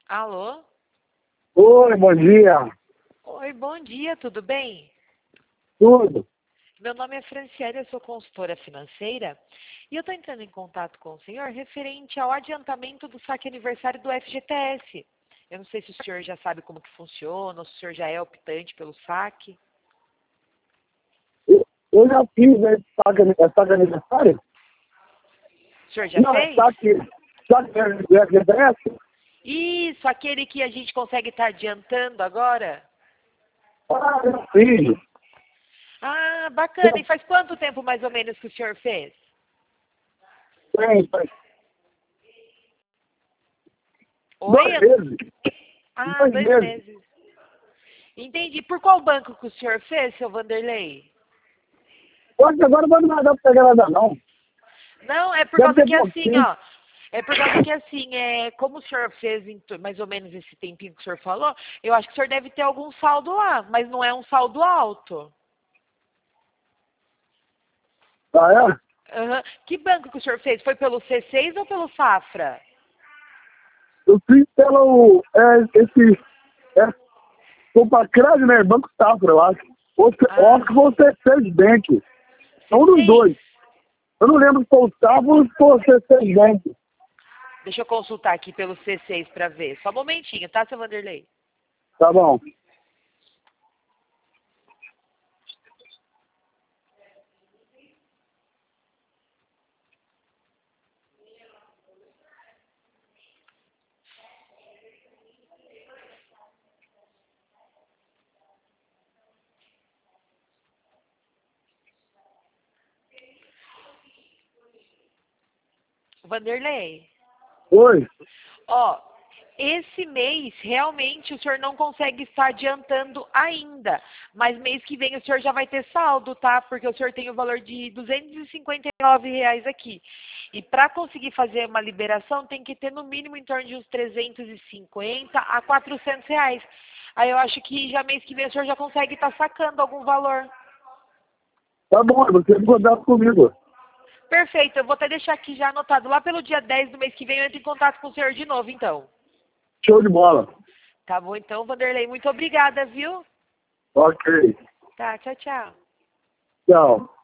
Alô? Oi, bom dia. Oi, bom dia, tudo bem? Tudo? Meu nome é Franciele, eu sou consultora financeira e eu estou entrando em contato com o senhor referente ao adiantamento do saque aniversário do FGTS. Eu não sei se o senhor já sabe como que funciona, ou se o senhor já é optante pelo saque. Eu já fiz saque aniversário? O senhor já Não, fez? saque aniversário? Isso, aquele que a gente consegue estar adiantando agora? Ah, eu fiz. Ah, bacana. E faz quanto tempo mais ou menos que o senhor fez? Faz Oi? 2 meses. Ah, 2 dois meses. meses. Entendi. Por qual banco que o senhor fez, seu Vanderlei? Hoje agora não vai dar pra pegar nada, não. Não, é por Deve causa ter que assim, pouquinho. ó. É por causa que assim, como o senhor fez mais ou menos esse tempinho que o senhor falou, eu acho que o senhor deve ter algum saldo lá, mas não é um saldo alto. Ah, é? Aham. Que banco que o senhor fez? Foi pelo C6 ou pelo Safra? Eu fiz Compacred, né? Banco Safra, eu acho. Ou Ah, que você fez Bank. É um dos C6. dois. Eu não lembro se foi o Safra ou se foi você fez Bank. Deixa eu consultar aqui pelo C6 para ver. Só um momentinho, tá, seu Vanderlei? Tá bom. Vanderlei, Oi. ó, esse mês realmente o senhor não consegue estar adiantando ainda, mas mês que vem o senhor já vai ter saldo, tá? Porque o senhor tem o valor de R$ 259 aqui. E para conseguir fazer uma liberação tem que ter no mínimo em torno de uns 350 a R$ 400. Aí eu acho que já mês que vem o senhor já consegue estar sacando algum valor. Tá bom, você tem contato comigo. Perfeito, eu vou até deixar aqui já anotado. Lá pelo dia 10 do mês que vem eu entro em contato com o senhor de novo, então. Show de bola. Tá bom, então, Vanderlei, muito obrigada, viu? Ok. Tá, tchau, tchau. Tchau.